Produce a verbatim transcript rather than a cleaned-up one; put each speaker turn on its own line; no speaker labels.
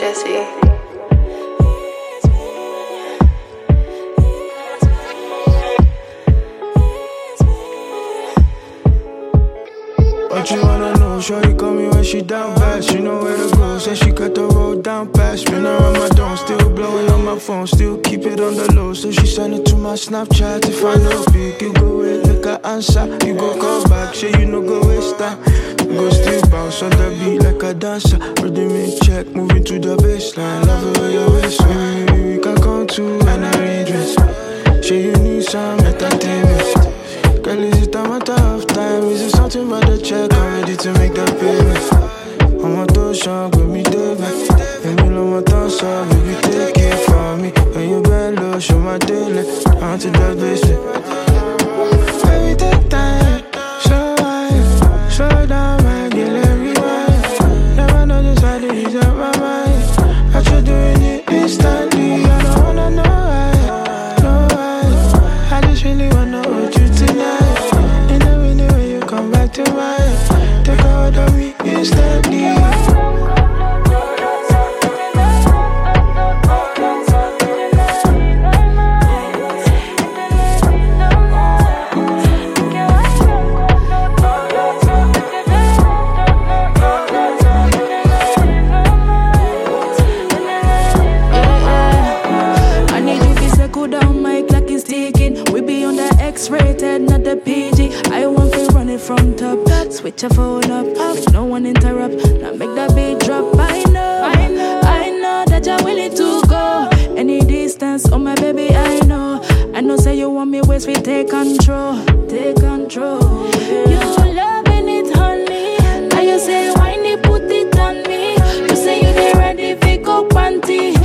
Jesse.
What you wanna know? Shorty call me when she down bad. She know where to go, said she cut the road down past. Spin around my dome, still blowing on my phone, still keep it on the low. So she send it to my Snapchat. If I no speak, you go with like a answer. You go call back, say you no go waste time. You go still bounce on the beat like a dancer. Rhythm in check, moving to the baseline. Love it where your waistline. Maybe we can come to an arrangement. Say you need some entertainment. Girl, is it a matter of time? Is it something about the check? I'm ready to make that payment. I'm a touchdown, give me the back. And you know my thoughts are, baby, take it from me. When you bend low, show my daily. Onto the basement. Baby, take time. Slow wine. Slow down, my girl, everywhere. Never know just how to ease up my mind. I try doing it instantly. I don't wanna know why. No why. I just really wanna hold you tonight. To mine, take hold of me instantly.
I need you to settle down, my clock is ticking. We be on the X-rated, not the P G. I want to run it from top. Switch your phone up, make no one interrupt. Now make that beat drop. I know, I know, I know that you're willing to go any distance. Oh my baby, I know. I know, say you want me ways, we take control, take control. You loving it, honey. Now you say whiny, put it on me. You say you get ready, pick up panty.